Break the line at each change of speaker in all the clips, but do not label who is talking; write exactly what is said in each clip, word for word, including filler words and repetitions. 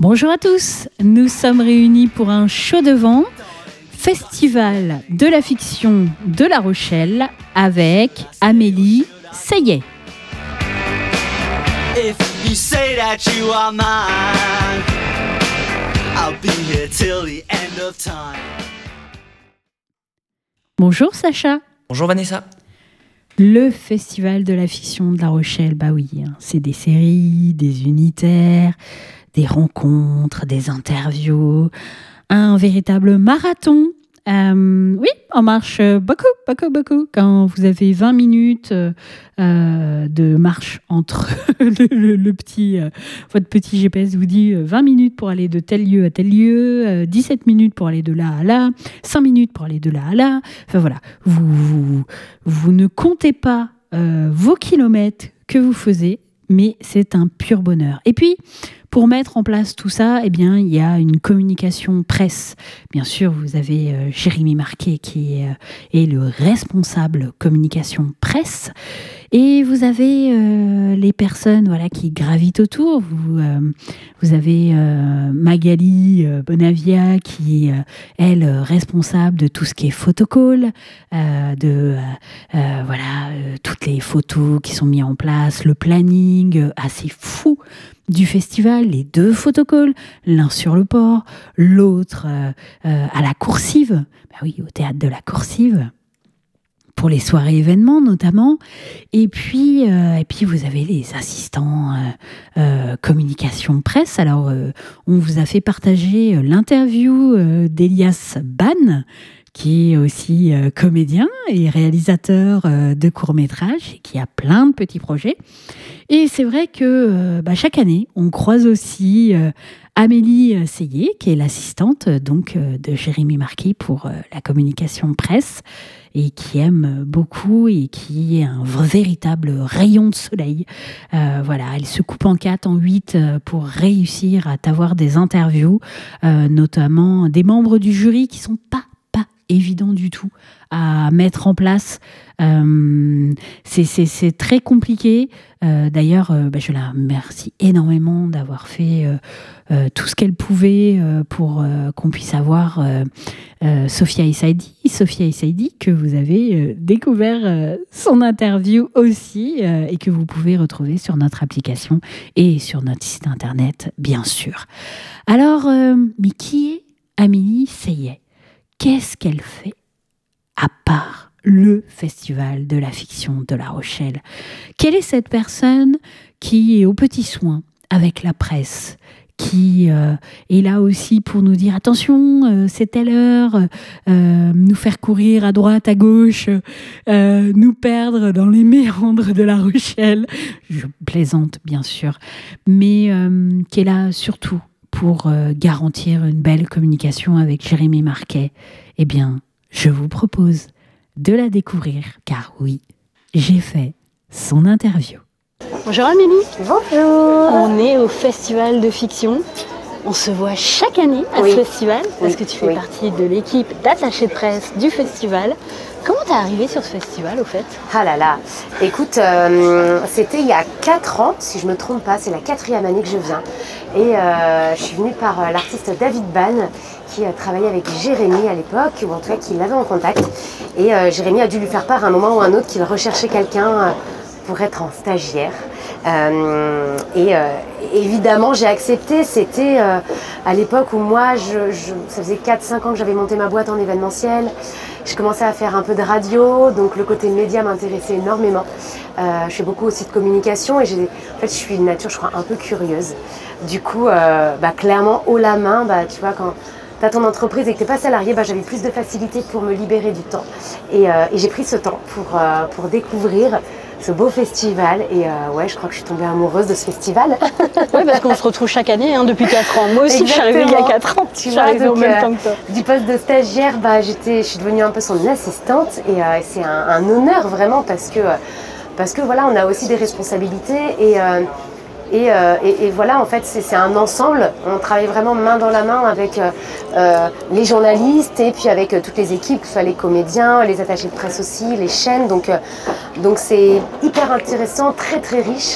Bonjour à tous, nous sommes réunis pour un show de vent, festival de la fiction de La Rochelle avec Amélie Seyet. If you say that you are mine, I'll be here till the end of time. Bonjour Sacha.
Bonjour Vanessa.
Le festival de la fiction de La Rochelle, bah oui, hein, c'est des séries, des unitaires, des rencontres, des interviews, un véritable marathon. Euh, oui, on marche beaucoup, beaucoup, beaucoup. Quand vous avez vingt minutes euh, de marche entre le, le, le petit, euh, votre petit G P S vous dit vingt minutes pour aller de tel lieu à tel lieu, euh, dix-sept minutes pour aller de là à là, cinq minutes pour aller de là à là. Enfin voilà, vous, vous, vous ne comptez pas euh, vos kilomètres que vous faisiez, mais c'est un pur bonheur. Et puis, pour mettre en place tout ça, eh bien, il y a une communication presse. Bien sûr, vous avez euh, Jérémy Marquet qui est, euh, est le responsable communication presse. Et vous avez euh, les personnes voilà, qui gravitent autour. Vous, euh, vous avez euh, Magali euh, Bonavia qui est, elle, responsable de tout ce qui est photocall, euh, de euh, voilà, euh, toutes les photos qui sont mises en place, le planning euh, assez fou du festival, les deux photocalls, l'un sur le port, l'autre euh, euh, à la Coursive, ben oui, au théâtre de la Coursive, pour les soirées événements notamment. Et puis, euh, et puis vous avez les assistants euh, euh, communication presse. Alors, euh, on vous a fait partager l'interview euh, d'Elias Ban, qui est aussi euh, comédien et réalisateur euh, de courts-métrages et qui a plein de petits projets. Et c'est vrai que euh, bah, chaque année, on croise aussi euh, Amélie Seyet, qui est l'assistante donc, euh, de Jérémy Marquet pour euh, la communication presse et qui aime beaucoup et qui est un véritable rayon de soleil. Euh, voilà, elle se coupe en quatre, en huit euh, pour réussir à avoir des interviews, euh, notamment des membres du jury qui sont pas évident du tout à mettre en place. Euh, c'est, c'est, c'est très compliqué. Euh, d'ailleurs, euh, bah, je la remercie énormément d'avoir fait euh, euh, tout ce qu'elle pouvait euh, pour euh, qu'on puisse avoir euh, euh, Sophia Essaidi. Sophia Essaidi, que vous avez euh, découvert euh, son interview aussi euh, et que vous pouvez retrouver sur notre application et sur notre site internet, bien sûr. Alors, euh, mais qui est Amélie Seyet ? Qu'est-ce qu'elle fait à part le festival de la fiction de La Rochelle ? Quelle est cette personne qui est aux petits soins avec la presse, qui euh, est là aussi pour nous dire attention, euh, c'est telle heure, euh, nous faire courir à droite, à gauche, euh, nous perdre dans les méandres de La Rochelle. Je plaisante bien sûr, mais euh, qui est là surtout pour euh, garantir une belle communication avec Jérémy Marquet, eh bien, je vous propose de la découvrir, car oui, j'ai fait son interview. Bonjour Amélie.
Bonjour.
On est au Festival de Fiction. On se voit chaque année à
oui.
ce festival, parce
oui.
que tu fais
oui.
partie de l'équipe d'attachés de presse du festival. Comment t'es arrivée sur ce festival, au fait ?
Ah là là, écoute, euh, c'était il y a quatre ans, si je ne me trompe pas, c'est la quatrième année que je viens. Et euh, je suis venue par euh, l'artiste David Ban, qui euh, travaillait avec Jérémy à l'époque, ou en tout cas qui l'avait en contact. Et euh, Jérémy a dû lui faire part à un moment ou à un autre qu'il recherchait quelqu'un euh, pour être en stagiaire. Euh, et euh, évidemment j'ai accepté. C'était euh, à l'époque où moi je, je, ça faisait quatre cinq ans que j'avais monté ma boîte en événementiel. Je commençais à faire un peu de radio, donc le côté média m'intéressait énormément. Euh, je fais beaucoup aussi de communication et j'ai, en fait je suis de nature je crois un peu curieuse. Du coup euh, bah, clairement haut la main, bah, tu vois quand tu as ton entreprise et que tu n'es pas salarié, bah, j'avais plus de facilité pour me libérer du temps. Et, euh, et j'ai pris ce temps pour, euh, pour découvrir ce beau festival et euh, ouais, je crois que je suis tombée amoureuse de ce festival.
Oui, parce qu'on se retrouve chaque année hein, depuis quatre ans. Moi aussi,
Exactement.
Je suis arrivée il y a quatre ans.
Tu
je suis
vois,
arrivée
donc,
au même
euh,
temps que toi.
Du poste de stagiaire, bah, j'étais, je suis devenue un peu son assistante et euh, c'est un, un honneur vraiment parce que, parce que voilà, on a aussi des responsabilités et, euh, et, euh, et, et voilà, en fait, c'est, c'est un ensemble. On travaille vraiment main dans la main avec euh, euh, les journalistes et puis avec euh, toutes les équipes, que ce soit les comédiens, les attachés de presse aussi, les chaînes. Donc, euh, donc c'est hyper intéressant, très très riche.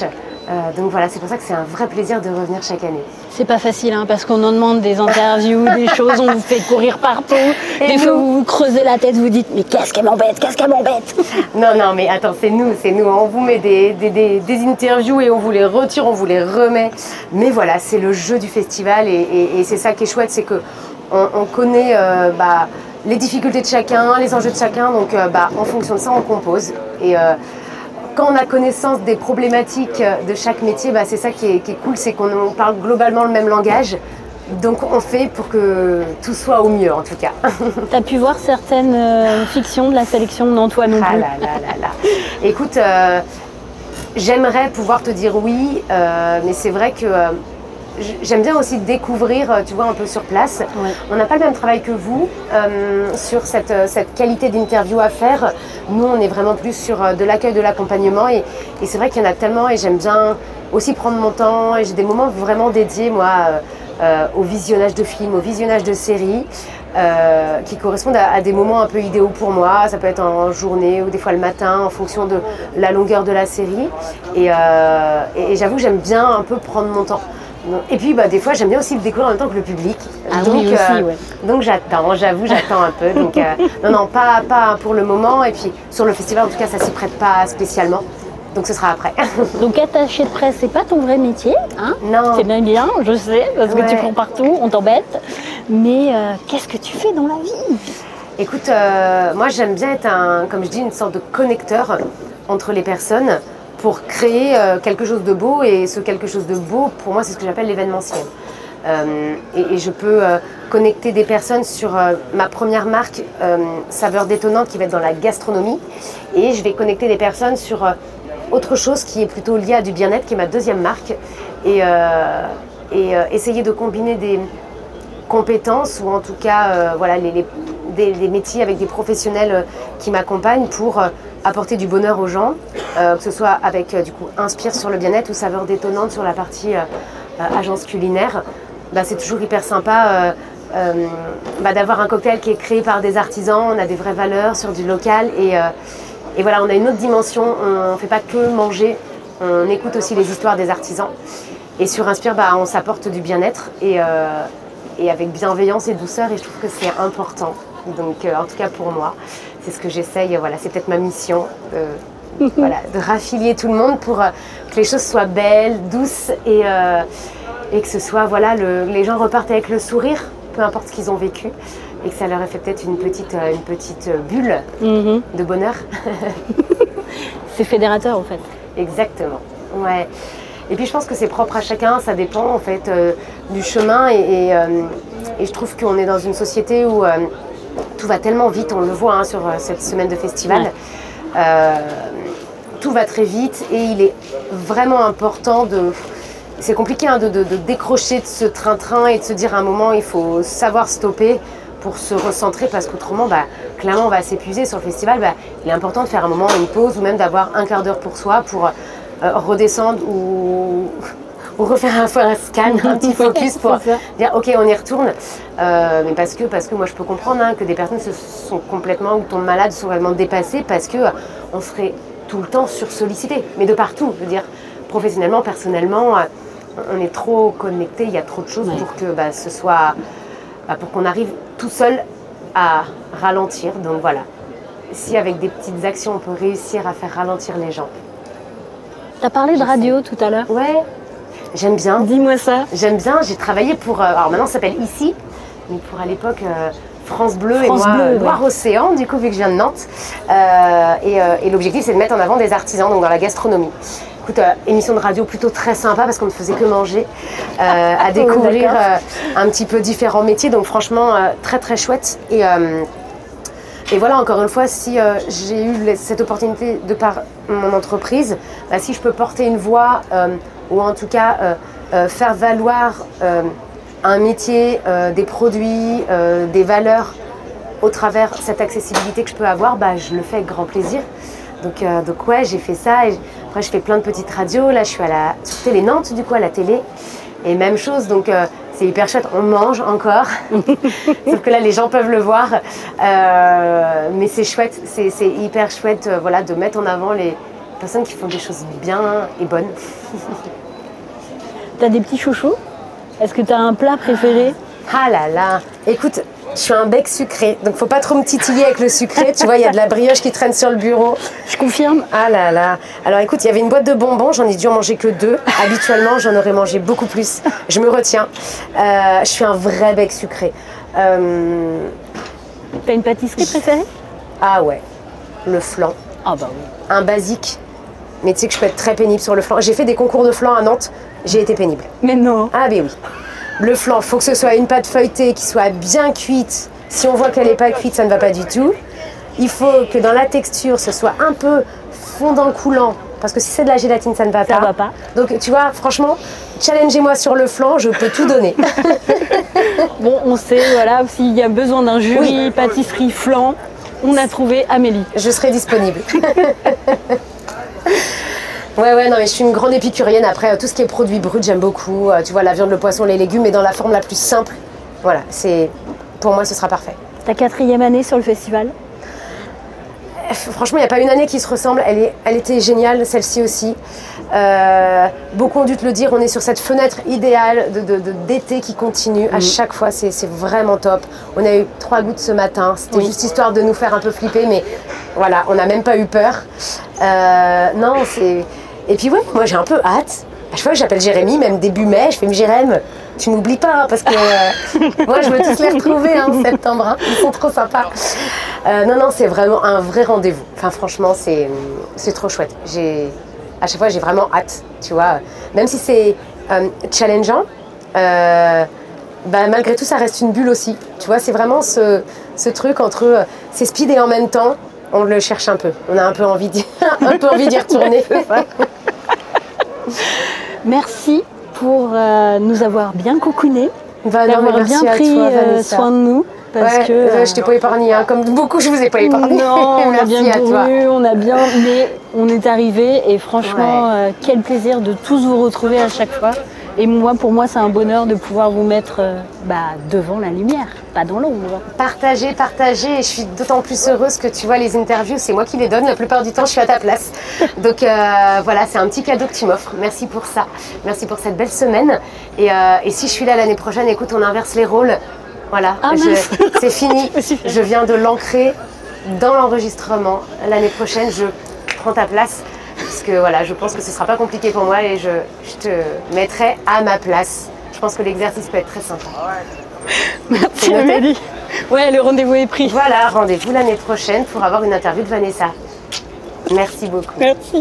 Euh, donc voilà, c'est pour ça que c'est un vrai plaisir de revenir chaque année.
C'est pas facile, hein, parce qu'on en demande des interviews, des choses, on vous fait courir partout. Et des nous... fois, vous vous creusez la tête, vous dites « Mais qu'est-ce qu'elle m'embête, qu'est-ce qu'elle m'embête ?»
Non, non, mais attends, c'est nous, c'est nous. On vous met des, des, des, des interviews et on vous les retire, on vous les remet. Mais voilà, c'est le jeu du festival et, et, et c'est ça qui est chouette, c'est qu'on on connaît euh, bah, les difficultés de chacun, les enjeux de chacun. Donc euh, bah, en fonction de ça, on compose. Et euh, quand on a connaissance des problématiques de chaque métier, bah, c'est ça qui est, qui est cool, c'est qu'on parle globalement le même langage. Donc on fait pour que tout soit au mieux en tout cas.
Tu as pu voir certaines euh, fictions de la sélection? Non, toi non plus.
Ah là là là là. Écoute, euh, j'aimerais pouvoir te dire oui, euh, mais c'est vrai que euh, j'aime bien aussi découvrir, tu vois, un peu sur place.
Ouais.
On n'a pas le même travail que vous euh, sur cette, cette qualité d'interview à faire. Nous, on est vraiment plus sur de l'accueil, de l'accompagnement. Et, et c'est vrai qu'il y en a tellement et j'aime bien aussi prendre mon temps. Et j'ai des moments vraiment dédiés, moi, euh, au visionnage de films, au visionnage de séries. Euh, qui correspondent à, à des moments un peu idéaux pour moi. Ça peut être en journée ou des fois le matin en fonction de la longueur de la série. Et, euh, et, et j'avoue que j'aime bien un peu prendre mon temps. Et puis bah, des fois j'aime bien aussi le découvrir en même temps que le public.
Ah
donc,
oui, aussi,
euh,
ouais.
donc j'attends, j'avoue, j'attends un peu. Donc, euh, non, non, pas, pas pour le moment. Et puis sur le festival, en tout cas, ça s'y prête pas spécialement. Donc ce sera après.
Donc attaché de presse, c'est pas ton vrai métier, hein?
Non.
C'est bien bien, je sais, parce que
Ouais.
tu prends partout, on t'embête. Mais euh, qu'est-ce que tu fais dans la vie?
Écoute, euh, moi j'aime bien être un, comme je dis, une sorte de connecteur entre les personnes pour créer euh, quelque chose de beau. Et ce quelque chose de beau, pour moi, c'est ce que j'appelle l'événementiel. Euh, et, et je peux euh, connecter des personnes sur euh, ma première marque euh, Saveurs Détonnantes qui va être dans la gastronomie. Et je vais connecter des personnes sur euh, autre chose qui est plutôt liée à du bien-être, qui est ma deuxième marque. Et, euh, et euh, essayer de combiner des compétences ou en tout cas euh, voilà, les, les, des, des métiers avec des professionnels euh, qui m'accompagnent pour euh, apporter du bonheur aux gens, euh, que ce soit avec euh, du coup Inspire sur le bien-être ou Saveurs Détonnantes sur la partie euh, euh, agence culinaire. Bah, c'est toujours hyper sympa euh, euh, bah, d'avoir un cocktail qui est créé par des artisans. On a des vraies valeurs sur du local et, euh, et voilà, on a une autre dimension. On ne fait pas que manger, on écoute aussi les histoires des artisans. Et sur Inspire, bah, on s'apporte du bien-être et, euh, et avec bienveillance et douceur, et je trouve que c'est important. Donc euh, en tout cas pour moi, c'est ce que j'essaye, voilà, c'est peut-être ma mission, de, voilà, de raffilier tout le monde pour euh, que les choses soient belles, douces et, euh, et que ce soit, voilà, le, les gens repartent avec le sourire, peu importe ce qu'ils ont vécu, et que ça leur ait fait peut-être une petite, euh, une petite bulle mm-hmm. de bonheur.
C'est fédérateur en fait.
Exactement, ouais. Et puis je pense que c'est propre à chacun, ça dépend en fait euh, du chemin et, et, euh, et je trouve qu'on est dans une société où euh, tout va tellement vite, on le voit hein, sur euh, cette semaine de festival, ouais. euh, tout va très vite et il est vraiment important de... C'est compliqué hein, de, de, de décrocher de ce train-train et de se dire à un moment il faut savoir stopper pour se recentrer parce qu'autrement, bah, clairement on va s'épuiser sur le festival. Bah, il est important de faire un moment une pause ou même d'avoir un quart d'heure pour soi pour... Euh, redescendre ou, ou refaire un, un scan, un petit focus pour dire ok on y retourne euh, mais parce que, parce que moi je peux comprendre hein, que des personnes se sont complètement ou tombent malades, sont vraiment dépassées parce que euh, on serait tout le temps sursollicité, mais de partout, je veux dire professionnellement, personnellement euh, on est trop connecté, il y a trop de choses ouais. pour que bah, ce soit bah, pour qu'on arrive tout seul à ralentir. Donc voilà, si avec des petites actions on peut réussir à faire ralentir les gens.
T'as parlé de radio tout à l'heure.
Ouais, j'aime bien.
Dis-moi ça.
J'aime bien, j'ai travaillé pour... Euh, alors maintenant ça s'appelle Ici, mais pour à l'époque euh, France Bleu France et moi Bleu, Loire ouais. Océan, du coup vu que je viens de Nantes. Euh, et, euh, et l'objectif c'est de mettre en avant des artisans, donc dans la gastronomie. Écoute, euh, émission de radio plutôt très sympa parce qu'on ne faisait que manger, euh, à découvrir euh, un petit peu différents métiers, donc franchement euh, très très chouette. Et... Euh, Et voilà, encore une fois, si euh, j'ai eu cette opportunité de par mon entreprise, bah, si je peux porter une voix euh, ou en tout cas euh, euh, faire valoir euh, un métier, euh, des produits, euh, des valeurs au travers cette accessibilité que je peux avoir, bah, je le fais avec grand plaisir. Donc, euh, donc ouais, j'ai fait ça. Et après, je fais plein de petites radios. Là, je suis à la, sur Télé Nantes, du coup, à la télé. Et même chose, donc euh, c'est hyper chouette, on mange encore, sauf que là les gens peuvent le voir, euh, mais c'est chouette, c'est, c'est hyper chouette euh, voilà, de mettre en avant les, personnes qui font des choses bien et bonnes.
T'as des petits chouchous? Est-ce que t'as un plat préféré?
Ah là là, écoute, je suis un bec sucré, donc faut pas trop me titiller avec le sucré. Tu vois, il y a de la brioche qui traîne sur le bureau.
Je confirme.
Ah là là. Alors écoute, il y avait une boîte de bonbons, j'en ai dû en manger que deux. Habituellement, j'en aurais mangé beaucoup plus. Je me retiens. Euh, je suis un vrai bec sucré. Euh...
T'as une pâtisserie préférée?
Ah ouais, le flan.
Ah bah oui.
Un basique. Mais tu sais que je peux être très pénible sur le flan. J'ai fait des concours de flan à Nantes, j'ai été pénible.
Mais non.
Ah ben oui. Le flan, il faut que ce soit une pâte feuilletée qui soit bien cuite. Si on voit qu'elle n'est pas cuite, ça ne va pas du tout. Il faut que dans la texture, ce soit un peu fondant coulant. Parce que si c'est de la gélatine, ça ne va pas.
Ça va pas.
Donc tu vois, franchement, challengez-moi sur le flan, je peux tout donner.
Bon, on sait, voilà, s'il y a besoin d'un jury,
Oui.
pâtisserie, flan, on a trouvé Amélie.
Je serai disponible. Ouais, ouais, non, mais je suis une grande épicurienne. Après, tout ce qui est produit brut, j'aime beaucoup. Euh, tu vois, la viande, le poisson, les légumes, mais dans la forme la plus simple. Voilà, c'est pour moi, ce sera parfait.
Ta quatrième année sur le festival?
Franchement, il n'y a pas une année qui se ressemble. Elle, est, elle était géniale, celle-ci aussi. Euh, beaucoup ont dû te le dire, on est sur cette fenêtre idéale de, de, de, d'été qui continue. À chaque fois, c'est, c'est vraiment top. On a eu trois gouttes ce matin. C'était
Oui.
juste histoire de nous faire un peu flipper, mais voilà, on n'a même pas eu peur. Euh, non, c'est... Et puis ouais, moi j'ai un peu hâte. À chaque fois que j'appelle Jérémy, même début mai, je fais « Jérém, tu m'oublies pas, hein, parce que euh, moi je veux tous les retrouver hein, en septembre, hein, ils sont trop sympas. Euh, » Non, non, c'est vraiment un vrai rendez-vous. Enfin franchement, c'est, c'est trop chouette. J'ai, à chaque fois, j'ai vraiment hâte, tu vois. Même si c'est euh, challengeant, euh, bah, malgré tout, ça reste une bulle aussi. Tu vois, c'est vraiment ce, ce truc entre euh, c'est speed et en même temps, on le cherche un peu. On a un peu envie d'y, un peu envie d'y retourner.
Merci pour euh, nous avoir bien coucounés,
Bah, non,
d'avoir bien pris
toi,
euh, soin de nous. Parce
ouais,
que,
euh, je t'ai pas épargné, hein, comme beaucoup je vous ai pas épargné.
Non, on a
Merci
bien
à toi.
couru, on a bien, mais on est arrivé et franchement,
Ouais.
euh, quel plaisir de tous vous retrouver à chaque fois. Et moi, pour moi, c'est un bonheur de pouvoir vous mettre euh, bah, devant la lumière, pas dans l'ombre.
Partagez, partagez, et je suis d'autant plus heureuse que tu vois les interviews, c'est moi qui les donne, la plupart du temps je suis à ta place. Donc euh, voilà, c'est un petit cadeau que tu m'offres, merci pour ça, merci pour cette belle semaine. Et, euh, et si je suis là l'année prochaine, écoute, on inverse les rôles, voilà,
Ah,
je,
mince.
c'est fini,
Je me suis fait-
je viens de l'ancrer dans l'enregistrement. L'année prochaine, je prends ta place, parce que voilà, je pense que ce sera pas compliqué pour moi et je, je te mettrai à ma place. Je pense que l'exercice peut être très sympa.
Merci
C'est noté.
Amélie. Ouais, le rendez-vous est pris.
Voilà, rendez-vous l'année prochaine pour avoir une interview de Vanessa. Merci beaucoup.
Merci.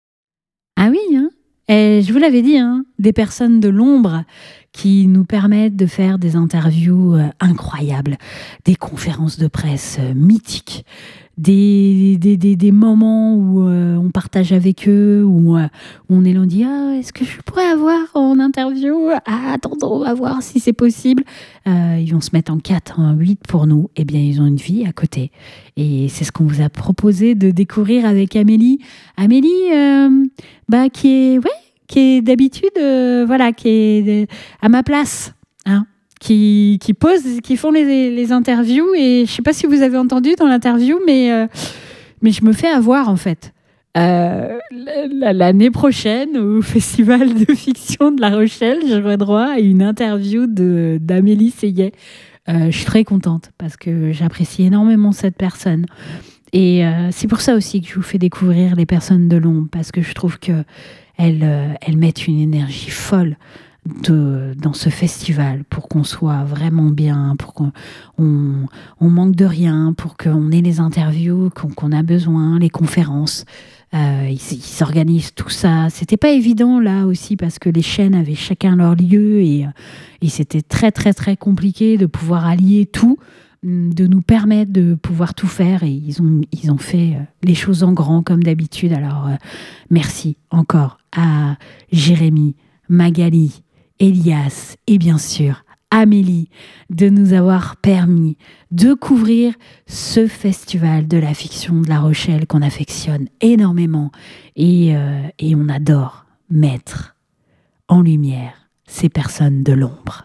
Ah oui, hein. Et je vous l'avais dit, hein, des personnes de l'ombre qui nous permettent de faire des interviews euh, incroyables, des conférences de presse euh, mythiques, des, des, des, des moments où euh, on partage avec eux, où, euh, où on est là, on dit « Ah, est-ce que je pourrais avoir en interview ? Ah, attends, on va voir si c'est possible. Euh, » Ils vont se mettre en quatre, en huit pour nous. Eh bien, ils ont une vie à côté. Et c'est ce qu'on vous a proposé de découvrir avec Amélie. Amélie, euh, bah, qui est... Ouais, qui est d'habitude, euh, voilà, qui est de- à ma place, hein, qui, qui pose, qui font les, les interviews. Et je sais pas si vous avez entendu dans l'interview, mais, euh, mais je me fais avoir en fait. Euh, l- l'année prochaine, au Festival de fiction de La Rochelle, j'aurai droit à une interview de, d'Amélie Seyet. Euh, je suis très contente parce que j'apprécie énormément cette personne. Et euh, c'est pour ça aussi que je vous fais découvrir les personnes de l'ombre, parce que je trouve que elles, euh, elles mettent une énergie folle de, dans ce festival pour qu'on soit vraiment bien, pour qu'on on, on manque de rien, pour qu'on ait les interviews qu'on, qu'on a besoin, les conférences. Euh, ils, ils s'organisent tout ça. C'était pas évident là aussi parce que les chaînes avaient chacun leur lieu et, et c'était très très très compliqué de pouvoir allier tout, de nous permettre de pouvoir tout faire, et ils ont, ils ont fait les choses en grand comme d'habitude. Alors euh, merci encore à Jérémy, Magali, Elias et bien sûr Amélie de nous avoir permis de couvrir ce festival de la fiction de La Rochelle qu'on affectionne énormément et, euh, et on adore mettre en lumière ces personnes de l'ombre.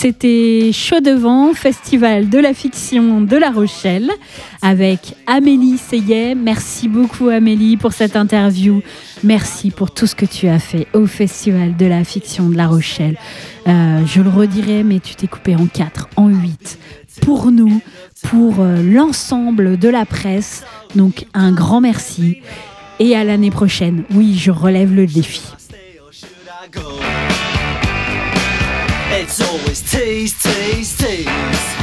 C'était Chaud devant, Festival de la fiction de La Rochelle, avec Amélie Seyet. Merci beaucoup Amélie pour cette interview. Merci pour tout ce que tu as fait au Festival de la fiction de La Rochelle. Euh, je le redirai, mais tu t'es coupé en quatre, en huit. Pour nous, pour euh, l'ensemble de la presse. Donc un grand merci. Et à l'année prochaine. Oui, je relève le défi.
It's always tease, tease, tease.